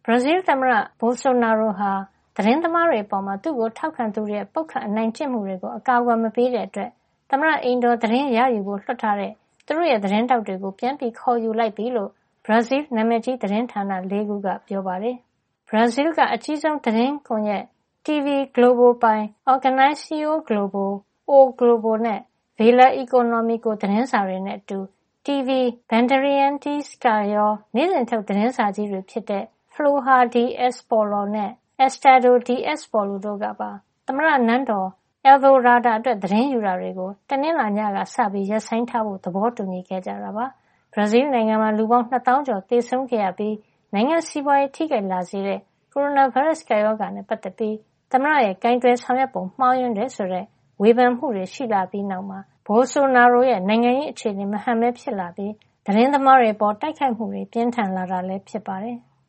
ဘရာဇီးသမ္မတ Bolsonaro ဟာသတင်းသမားတွေအပေါ်မှာသူ့ကိုထောက်ခံသူတွေရဲ့ပုတ်ခတ်အနိုင်ကျင့်မှုတွေကိုအကာအကွယ်မပေးတဲ့အတွက်သမ္မတအိမ်တော်သတင်းရယူဖို့လွှတ်ထားတဲ့သူတို့ရဲ့သတင်းတောက်တွေကိုပြန်ပြီးခေါ်ယူလိုက်ပြီလို့ဘရာဇီးနာမည်ကြီးသတင်းဌာန 4 ခုကပြောပါတယ်။ဘရာဇီးကအကြီးဆုံးသတင်းကွန်ရက် TV Globo ပိုင် Organização Globo, O Globo နဲ့ Veja Econômico သတင်းစာတွေနဲ့အတူ TV Bandeirantes ကရော နေ့စဉ်ထုတ်သတင်းစာကြီးတွေဖြစ်တဲ့ Folha de Sãoနဲ့ Estado de São Paulo တို့ကပါသမ္မတနန်းတော် Alvorada အတွက်သတင်းယူတာတွေကိုတနင်္လာညကစပြီးရပ်ဆိုင်းထားဖို့သဘောတူညီခဲ့ကြတာပါ။ဘရာဇီးနိုင်ငံမှာလူပေါင်း 2,000 ကျော်သေဆုံးခဲ့ရပြီးနိုင်ငံစီးပွားရေးထိခိုက်လာစေတဲ့ကိုရိုနာဗိုင်းရပ်စ်ကပ်ရောဂါနဲ့ပတ်သက်ပြီးသမ္မတရဲ့ကိုင်တွယ်ဆောင်ရွက်ပုံမှားယွင်းတယ်ဆိုတဲ့ဝေဖန်မှုတွေရှိလာပြီးနောက်မှာBolsonaro ရဲ့နိုင်ငံရေးအခြေအနေမဟန်ပဲဖြစ်လာပြီးသတင်းသမားတွေပေါ်တိုက်ခိုက်မှုတွေပြင်းထန်လာတာလည်းဖြစ်ပါတယ်။